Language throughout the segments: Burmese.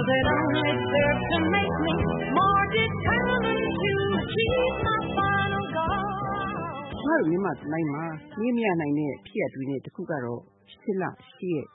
it only served to make me more determined to achieve my final goal. ငါတို့မြန်မာတိုင်းမှာနေမရနိုင်တဲ့ဖြစ်ရပ်တွေနဲ့တစ်ခုကတော့8 လ 8 ရက်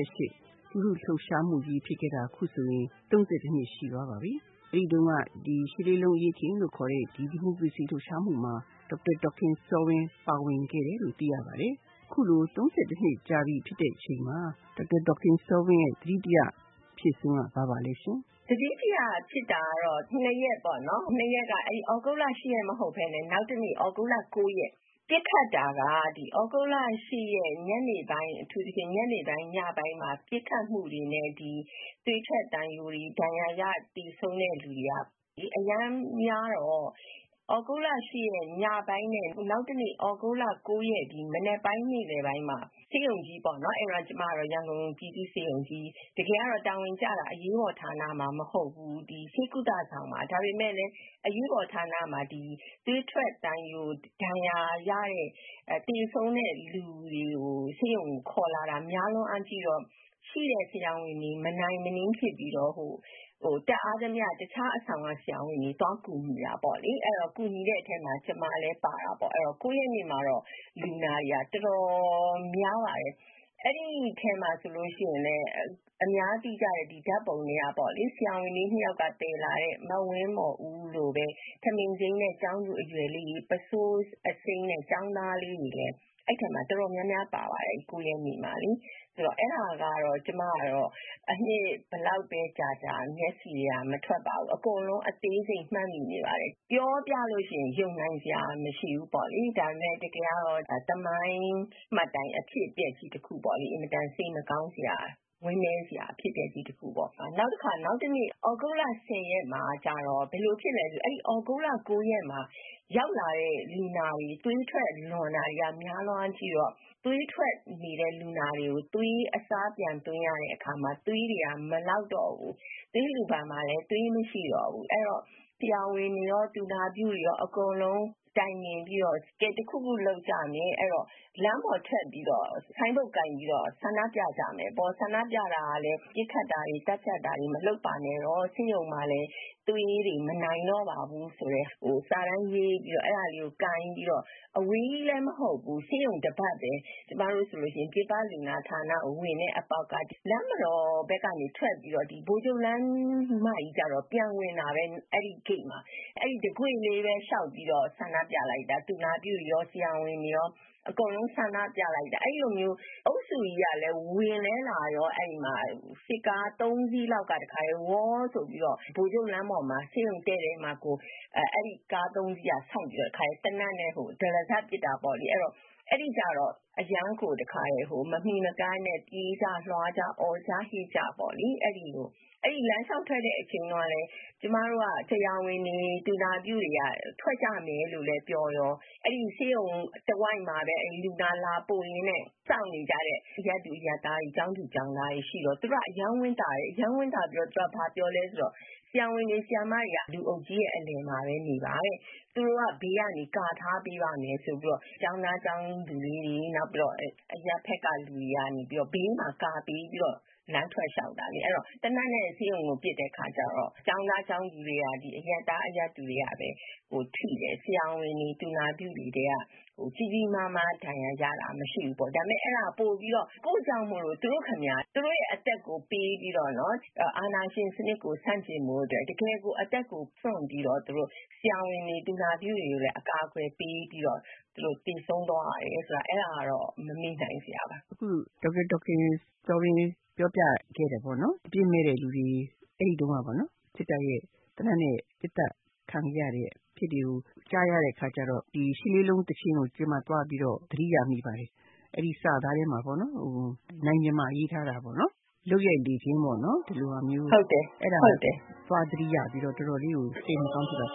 88လူထုလှုပ်ရှားမှုကြီးဖြစ်ခဲ့တာခုဆိုရင်32နှစ်ရှိသွားပါပြီ။အဲဒီတုန်းကရှစ်လေးလုံးအရေးခင်လို့ခေါ်တဲ့ဒီမိုကရေစီလှုပ်ရှားမှုမှာဒေါက်တာဒေါခင်စောဝင်းပါဝင်ခဲ့တယ်လို့သိရပါတယ်။ခုလို32နှစ်ကြာပြီဖြစ်တဲ့အချိန်မှာဒေါက်တာဒေါခင်စောဝင်းရဲ့သတိတရဖြစ်ဆုံးကဘာပါလဲရှင်။သတိတရဖြစ်တာကတော့2ရက်ပေါ့နော်။2ရက်ကအဲဒီဩဂုတ်လ10ရက်မဟုတ်ဘဲနဲ့နောက်တစ်နေ့ဩဂုတ်လ9ရက်ပြစ်ခတ်တာကဒီဩဂုတ်လ10ရက်ညနေပိုင်းအထူးသဖြင့်ညနေပိုင်းညပိုင်းမှာပြစ်ခတ်မှုတွေနဲ့ဒီသွေးထွက်တန်ယိုတွေဒဏ်ရာရတည်ဆုံးတဲ့လူတွေကအရန်များတော့ဩဂုတ်လ10ရက်ညပိုင်းနဲ့နောက်တစ်နေ့ဩဂုတ်လ9ရက်ဒီမနေ့ပိုင်းနေ့လယ်ပိုင်းမှာစေယုံကြီးပေါ့နော်အဲ့တော့ကျမကတော့ရန်ကုန်ပြည်သူ့စေယုံကြီးတကယ်ကတော့တာဝန်ကျတာအရေးပေါ်ဌာနမှာမဟုတ်ဘူးဒီစေကုသဆောင်မှာဒါပေမဲ့လည်းအရေးပေါ်ဌာနမှာဒီသွေးထွက်တန်ယိုဒဏ်ရာရတဲ့တည်ဆုံးတဲ့လူတွေကိုစေယုံခေါ်လာတာများလွန်းအားကြီးတော့ရှိတဲ့ဆရာဝန်တွေမနိုင်မနှင်းဖြစ်ပြီးတော့တက်အားသမျှတခြားအဆောင်ကဆရာဝန်တွေတောင်းကူညီတာပေါ့လေအဲ့တော့ကူညီတဲ့အထက်မှာကျမလည်းပါတာပေါ့အဲ့တော့9ရက်နေ့မှာတော့လူနာတွေကတော်တော်များပါတယ်အဲ့ဒီထဲမှာဆိုလို့ရှိရင်လည်းအများကြီးကြတဲ့ဒီဓာတ်ပုံတွေကပေါ့လေဆရာဝန်လေး2ယောက်ကတည်လာတဲ့မဝင်းမော်ဦးလိုပဲထမင်းစင်းနဲ့ကျောင်းသူအရွယ်လေးပစိုးအစိမ်းနဲ့ကျောင်းသားလေးတွေလည်းအဲ့ထက်မှာတော်တော်များများပါပါတယ်9ရက်နေ့မှာလေဆိုတော့အဲ့ဒါကတော့ကျမကတော့အနှစ်ဘလောက်ပဲကြာမျက်စိတွေကမထွက်ပါဘူးအကုန်လုံးအသေးစိတ်မှတ်မိနေပါတယ်ပြောပြလို့ရှိရင်ယုံနိုင်စရာမရှိဘူးပေါ့လေဒါပေမဲ့တကယ်တော့သမိုင်းမှတ်တိုင်အဖြစ်အပျက်ကြီးတစ်ခုပေါ့လေအင်မတန်စိတ်မကောင်းစရာဝင်းနေစရာဖြစ်တဲ့ဒီတစ်ခုပေါ့နောက်တစ်ခါနောက်တစ်နေ့ဩဂုတ်လ10ရက်မှာကျတော့ဘယ်လိုဖြစ်လဲဆိုအဲ့ဒီဩဂုတ်လ9ရက်မှာရောက်လာတဲ့လူနာတွေသွေးထွက်လွန်တာတွေကများလွန်ကြည့်တော့သွေးထွက်နေတဲ့လူနာတွေကိုသွေးအစားပြန်သွင်းရတဲ့အခါမှာသွေးတွေကမလောက်တော့ဘူးသွေးလူပါမှာလည်းသွေးမရှိတော့ဘူးအဲ့တော့ဆရာဝန်တွေရောသူနာပြုတွေရောအကုန်လုံးတိုင်မြင်ပြီးတော့ကဲတစ်ခုခုလောက်ကြမယ်အဲ့တော့လမ်းပေါ်ထွက်ပြီးတော့ဆိုင်းဘုတ်ကင်ပြီးတော့ဆန္ဒပြကြမယ်ပေါ့ဆန္ဒပြတာကလည်းပြစ်ခတ်တာတွေတက်ဖြတ်တာတွေမလုပ်ပါနဲ့တော့ဆေးရုံမှာလည်းသွေးတွေမနိုင်တော့ပါဘူးဆိုရဲစာတန်းရေးပြီးတော့အဲ့ဒါလေးကိုကင်ပြီးတော့အဝေးလည်းမဟုတ်ဘူးဆေးရုံတစ်ပတ်ပဲကျမတို့ဆိုလို့ရှိရင်ပြပလူနာဌာနကိုဝင်တဲ့အပေါက်ကလမ်းမတော်ဘက်ကနေထွက်ပြီးတော့ဒီဘိုးကျုံလမ်းမကြီးကြတော့ပြန်ဝင်တာပဲအဲ့ဒီဂိတ်မှာအဲ့ဒီတကွေလေးပဲရှောက်ပြီးတော့ဆန္ဒပြလိုက်တာသူနာပြုရောဆရာဝန်တွေရောအကုန်လုံးဆန္ဒပြလိုက်တာအဲ့လိုမျိုးအုပ်စုကြီးကလည်းဝင်လဲလာရောအဲ့ဒီမှာစစ်ကား3စီးလောက်ကတခါဝေါ်ဆိုပြီးတော့ဘိုးကျုံလမ်းပေါ်မှာဆေးရုံတဲ့တဲ့မှာကိုအဲ့ဒီကား3စီးကဆောက်ပြီးတော့တခါတနတ်နဲ့ဒလဇတ်ပစ်တာပေါ့လေအဲ့တော့အဲ့ဒီကြတော့အရန်ကိုတခါရေမမီမကိုင်းနဲ့ပြေးကြလွှားကြအော်ကြဟိကြပေါ့လေအဲ့ဒီလိုအဲ့ဒီလမ်းလျှောက်ထွက်တဲ့အချိန်တော့လေကျမတို့ကဆရာဝန်တွေတူနာပြုတွေကထွက်ကြမယ်လို့လည်းပြောရောအဲ့ဒီဆေးရုံတဝိုက်မှာပဲအဲ့လူနာလာပို့ရင်းနဲ့စောင့်နေကြတဲ့ရက်သူရက်သားတွေကျောင်းသူကျောင်းသားတွေရှိတော့သူတို့ကအယံဝင်းတာတယ်အယံဝင်းတာပြီးတော့သူကဘာပြောလဲဆိုတော့ဆရာဝန်တွေဆရာမတွေကလူအုပ်ကြီးရဲ့အလယ်မှာပဲနေပါတဲ့သူတို့ကဘေးကနေကာထားပေးပါမယ်ဆိုပြီးတော့ကျောင်းသားကျောင်းသူလေးတွေနောက်ပြီးတော့အရက်ဖက်ကလူတွေကနေပြီးတော့ဘေးမှာကာပေးပြီးတော့လမ်းထွက်လျှောက်တာလေအဲ့တော့တနတ်နဲ့ဆေးရုံကိုပြစ်တဲ့ခါကျတော့ကျောင်းသားကျောင်းသူတွေကဒီအရက်သားအရက်သူတွေကပဲထိတယ်ဆရာဝန်တွေတူနာပြုတွေကကြီးကြီးမားမားဒဏ်ရာရတာမရှိဘူးပေါ့ဒါပေမဲ့အဲ့ဒါပို့ပြီးတော့ကိုယ့်ကြောင့်မို့လို့သူတို့ခင်ဗျာသူတို့ရဲ့အသက်ကိုပေးပြီးတော့နော်အာနာရှင်စနစ်ကိုဆန့်ကျင်မှုအတွက်တကယ်ကိုအသက်ကိုဖွင့်ပြီးတော့သူတို့ဆရာဝန်တွေတူနာပြုတွေကိုလည်းအကာအကွယ်ပေးပြီးတော့သူတို့တည်ဆုံးသွားရတယ်ဆိုတာအဲ့ဒါကတော့မမေ့နိုင်စရာပါအခုဒေါက်တာဒေါခင်စောဝင်းပြောပြခဲ့တယ်ပေါ့နော်အပြစ်မဲ့တဲ့လူတွေအဲ့ဒီတုန်းကပေါ့နော်စစ်တပ်ရဲ့တနက်နဲ့စစ်တပ်ခံရတဲ့ဖြစ်တွေကိုကြားရတဲ့ခါကျတော့ဒီရှစ်လေးလုံးတချင်းကိုကျမသွားပြီးတော့သတိရမိပါတယ်အဲ့ဒီစာသားထဲမှာပေါ့နော်နိုင်မြမရေးထားတာပေါ့နော်လုတ်ရိုက်လေခြင်းပေါ့နော်ဒီလိုမျိုးဟုတ်တယ်အဲ့ဒါဟုတ်တယ်သွားသတိရပြီးတော့တော်တော်လေးကိုစိတ်မကောင်းဖြစ်တော့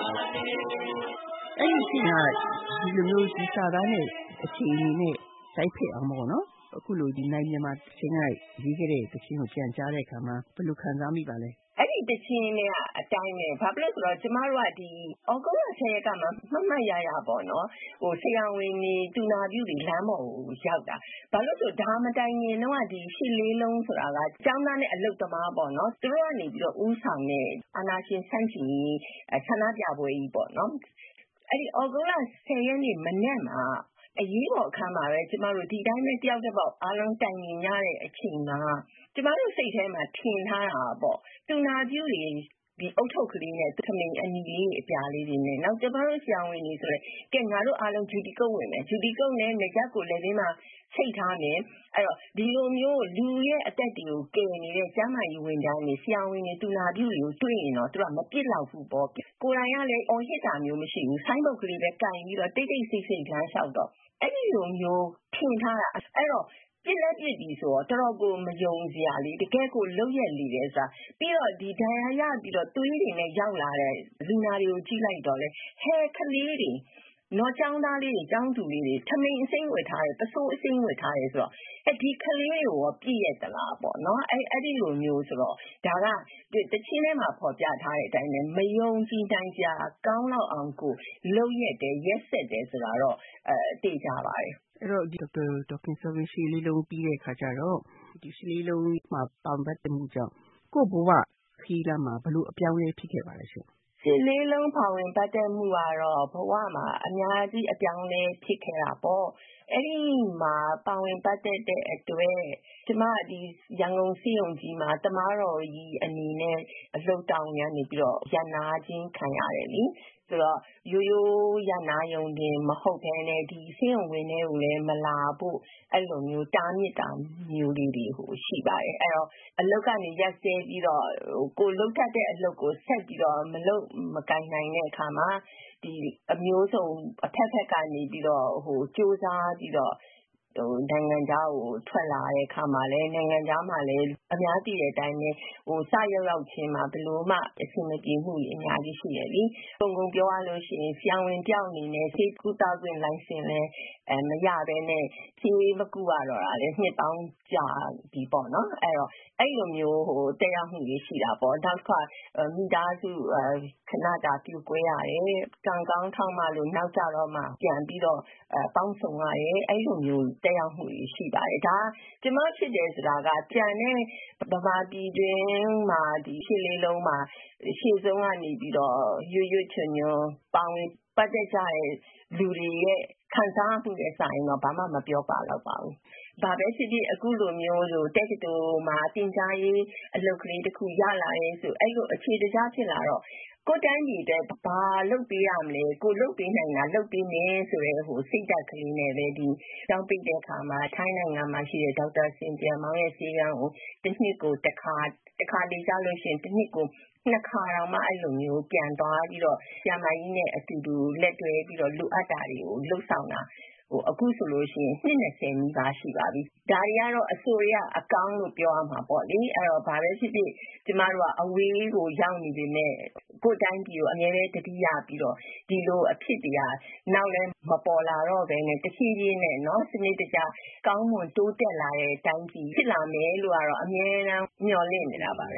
အဲ့ဒီချိန်ကဒီလိုမျိုးဒီစာသားနဲ့အခြေအနေနဲ့စိုက်ဖက်အောင်ပေါ့နော်အခုလိုဒီနိုင်မြန်မာချင်းကရေးခဲ့တဲ့တခြင်းကိုပြန်ကြားတဲ့အခါမှာဘယ်လိုခံစားမိပါလဲအဲ့ဒီတခြင်းနဲ့အတိုင်းပဲဘာဖြစ်လို့ဆိုတော့ကျမတို့ကဒီဩဂုတ်လ10ရက်ကမှမှတ်ရပေါ့နော်ဆရာဝန်တွေတူနာပြုတွေလမ်းပေါ်ကိုရောက်တာဘာလို့ဆိုဒါမတိုင်ရင်တော့ဒီရှစ်လေးလုံးဆိုတာကကျောင်းသားနဲ့အလုပ်သမားပေါ့နော်သူတို့ကနေပြီးတော့ဥဆောင်တဲ့အာနာရှင်ဆန့်ကျင်ဆန္ဒပြပွဲကြီးပေါ့နော်အဲ့ဒီဩဂုတ်လ10ရက်နေ့မနေ့မှာအရေးပေါ်အခန်းမှာပဲကျမတို့ဒီတိုင်းနဲ့တယောက်တစ်ပေါက်အားလုံးတိုင်မြင်ရတဲ့အချိန်မှာကျမတို့စိတ်ထဲမှာထင်ထားတာပေါ့တူနာပြုတွေဒီအုတ်ထုပ်ကလေးနဲ့သမင်အနီလေးအပြာလေးတွေနဲ့နောက်ကျမတို့ဆရာဝန်တွေဆိုရင်ကဲငါတို့အားလုံးဂျူတီကုတ်ဝင်မယ်ဂျူတီကုတ်နဲ့လက်ချက်ကိုလည်းဒီမှာချိတ်ထားမယ်အဲ့တော့ဒီလိုမျိုးလူရဲ့အသက်တွေကိုကယ်နေတဲ့ကျန်းမာရေးဝန်ထမ်းတွေဆရာဝန်တွေတူနာပြုတွေကိုတွေ့ရင်တော့သူကမပြစ်လောက်ဘူးပေါ့ကိုယ်တိုင်ကလည်းအော်ဟစ်တာမျိုးမရှိဘူးဆိုင်းဘုတ်ကလေးပဲကင်ပြီးတော့တိတ်တိတ်ဆိတ်ဆိတ်လမ်းလျှောက်တော့အဲ့ဒီလိုမျိုးထင်ထားတာအဲ့တော့ပြစ်လက်ပြစ်ဒီဆိုတော့တော်တော်ကိုမယုံစရာလေးတကယ်ကိုလုံရက်လီတယ်ဆိုတာပြီးတော့ဒီဒဏ်ရာရပြီးတော့သွေးတွေနဲ့ရောက်လာတဲ့လူနာတွေကိုကြည့်လိုက်တော့လေဟဲကလေးတွေနော်ကျောင်းသားလေးတွေကျောင်းသူလေးတွေထမိန်အစိမ့်ဝတ်ထားတယ်ပစိုးအစိမ့်ဝတ်ထားတယ်ဆိုတော့ဒီကလေးတွေကိုပြည့်ရတလားပေါ့နော်အဲ့ဒီလိုမျိုးဆိုတော့ဒါကတချင်းထဲမှာဖော်ပြထားတဲ့အတိုင်းပဲမယုံကြည်နိုင်ကြကောင်းလောက်အောင်ကိုလုံရက်တယ်ရက်ဆက်တယ်ဆိုတာတော့သိကြပါတယ်အဲ့တော့ဒေါက်တာဆိုဗင်ရှီလေးလုံးပြီးတဲ့အခါကျတော့ဒီရှီလေးလုံးမှာပေါင်ပတ်မှုကြောင့်ကိုဘဝခီးလာမှာဘလို့အပြောင်းလဲဖြစ်ခဲ့ပါလဲရှင်ရှစ်လေးလုံးပါဝင်ပတ်သက်မှုကတော့ဘဝမှာအများကြီးအပြောင်းလဲဖြစ်ခဲ့တာပေါ့အဲ့ဒီမှာပါဝင်ပတ်သက်တဲ့အတွက်ကျမဒီရန်ကုန်စီယုံကြီးမှာတမားတော်ကြီးအနေနဲ့အလှုပ်တောင်းရနေပြီးတော့ရန်နာခြင်းခံရတယ်လीဆိုတော့ရိုးရိုးရနာယုံတင်မဟုတ်ဘဲနဲ့ဒီစင်းုံဝင်တွေကိုလည်းမလာဖို့အဲ့လိုမျိုးတားမြစ်တာမျိုးလေးတွေရှိပါတယ်အဲ့တော့အလုပ်ကနေရက်စဲပြီးတော့ကိုလုတ်တတ်တဲ့အလုပ်ကိုဆက်ပြီးတော့မလုပ်မကင်နိုင်တဲ့အခါမှာဒီအမျိုးစုံအထက်ကနေပြီးတော့စူးစမ်းပြီးတော့နိုင်ငံခြားကိုထွက်လာတဲ့အခါမှာလည်းနိုင်ငံခြားမှာလည်းအများကြီးတဲ့အတိုင်းနဲ့စရောက်ချင်းမှာဘယ်လိုမှအဆင်မပြေမှုအများကြီးရှိတယ်လीပုံကုန်ပြောရလို့ရှိရင်ဆရာဝန်တယောက်အနေနဲ့ဆေးကုသခွင့်လိုင်စင်လည်းမရဘဲနဲ့ဆေးမကုရတော့တာလည်းနှစ်ပေါင်းကြာပြီပေါ့နော်အဲ့တော့အဲ့လိုမျိုးတက်ရောက်မှုတွေရှိတာပေါ့နောက်ကမိသားစုခဏတာပြုတ်ကွဲရတယ်ကံကောင်းထောက်မှလို့နောက်ကြတော့မှပြန်ပြီးတော့ပေါင်းစုံရတယ်အဲ့လိုမျိုးတက်ရောက်မှုရှိပါတယ်ဒါကျမဖြစ်တယ်ဆိုတာကကြံတဲ့ဗမာပြည်တွင်မှာဒီရှစ်လေးလုံးမှာရှေ့ဆုံးကနေပြီးတော့ရွရွချွန်ချွန်ပေါင်းပတ်သက်ကြတဲ့လူတွေရဲ့ခံစားမှုနဲ့ဆိုင်တော့ဘာမှမပြောပါတော့ပါဘူးဘာပဲဖြစ်ဖြစ်အခုလိုမျိုးတက္ကသိုလ်မှာတင်ကြားရေးအလုပ်ကလေးတစ်ခုရလာရဲဆိုအဲ့လိုအခြေတကြားဖြစ်လာတော့ကိုယ်တိုင်းပြည်တဲ့ဘာလုပ်ပေးရမလဲကိုလုပ်ပေးနိုင်တာလုပ်ပေးမယ်ဆိုတဲ့စိတ်ဓာတ်ကလေးနဲ့ပဲဒီကျောင်းပိတ်တဲ့အခါမှာထိုင်းနိုင်ငံမှာရှိတဲ့ဒေါက်တာစင်ပြန်မောင်ရဲ့ဆေးကန်းကိုတစ်နှစ်ကိုတစ်ခါလေးကြားလို့ရှိရင်တစ်နှစ်ကိုနှစ်ခါတော့မှအဲ့လိုမျိုးပြန်သွားပြီးတော့ဆရာမကြီးနဲ့အတူတူလက်တွဲပြီးတော့လိုအပ်တာတွေကိုလှုပ်ဆောင်တာအခုဆိုလို့ရှိရင်နှစ်20နီးပါးရှိပါပြီဒါတွေကတော့အစိုးရအကောင်းလို့ပြောရမှာပေါ့လေအဲ့တော့ဘာပဲဖြစ်ဖြစ်ကျမတို့ကအဝေးကိုရောက်နေပေမဲ့ကိုယ်တိုင်းပြည်ကိုအများနဲ့တတိယပြီးတော့ဒီလိုအဖြစ်တရားနောက်လည်းမပေါ်လာတော့ဘဲနဲ့တဖြည်းဖြည်းနဲ့เนาะစနစ်တကျကောင်းမွန်တိုးတက်လာတဲ့တိုင်းပြည်ဖြစ်လာမယ်လို့ကတော့အများနဲ့မျှော်လင့်နေတာပါပဲ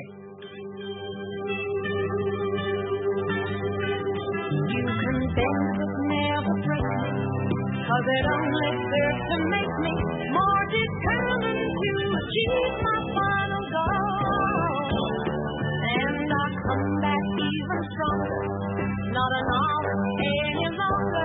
You can bend but never break me, 'cause it only serves to make me more determined to achieve my final goal. And I come back even stronger, not an arm any longer.